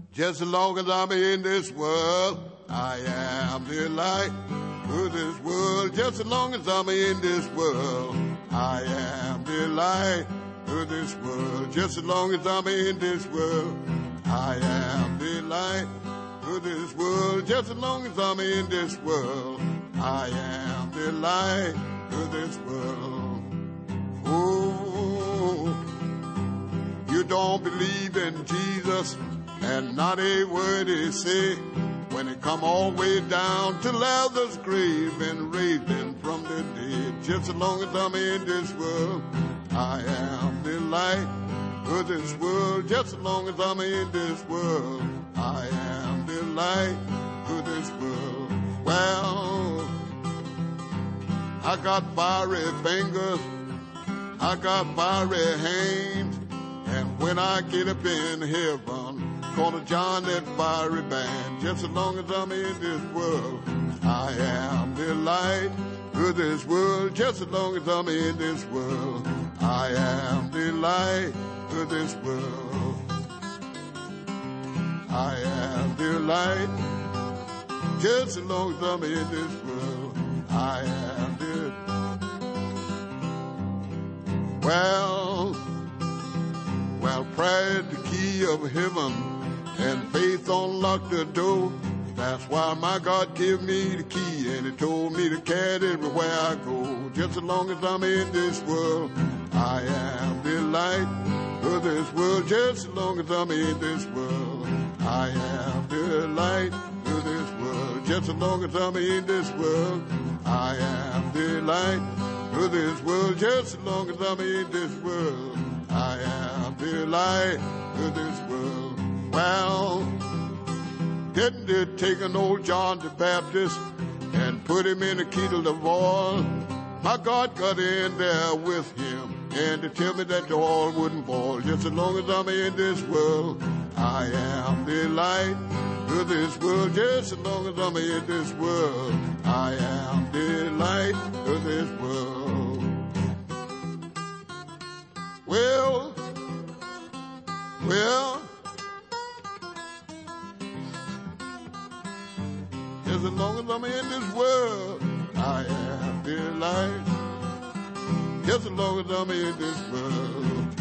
Just as long as I'm in this world, I am the light of this world. Just as long as I'm in this world, I am the light of this world. Just as long as I'm in this world, I am the light of this world. Just as long as I'm in this world, I am the light of this world. Oh, you don't believe in Jesus, and not a word he say, when it come all the way down to Lazarus' grave and raised him from the dead. Just as long as I'm in this world, I am the light of this world. Just as long as I'm in this world, I am the light of this world. Well, I got fiery fingers, I got fiery hands, and when I get up in heaven, gonna join that fiery band. Just as long as I'm in this world, I am the light of this world. Just as long as I'm in this world, I am the light of this world. I am the light. Just as long as I'm in this world, I am the. Well, prayer is the key of heaven, and faith unlocked the door. That's why my God gave me the key, and he told me to carry it everywhere I go. Just as long as I'm in this world, I am the light of this world. Just as long as I'm in this world, I am the light of this world. Just as long as I'm in this world, I am the light of this world. Just as long as I'm in this world, I am the light of this world. Well, didn't it take an old John the Baptist and put him in a kettle of oil? My God got in there with him, and to tell me that the oil wouldn't boil. Just as long as I'm in this world, I am the light of this world. Just as long as I'm in this world, I am the light of this world. Well, just as long as I'm in this world, I am the light. Just as long as I'm in this world.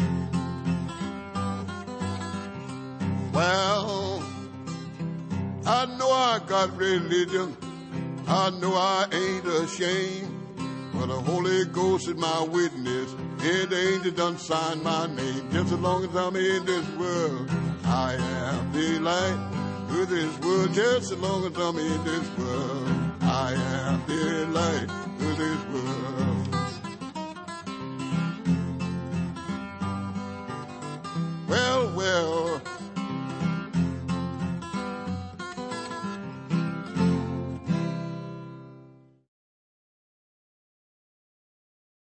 Well, I know I got religion, I know I ain't ashamed, but the Holy Ghost is my witness, and the angel done signed my name. Just as long as I'm in this world, I am the light of this world. Just as long as I'm in this world,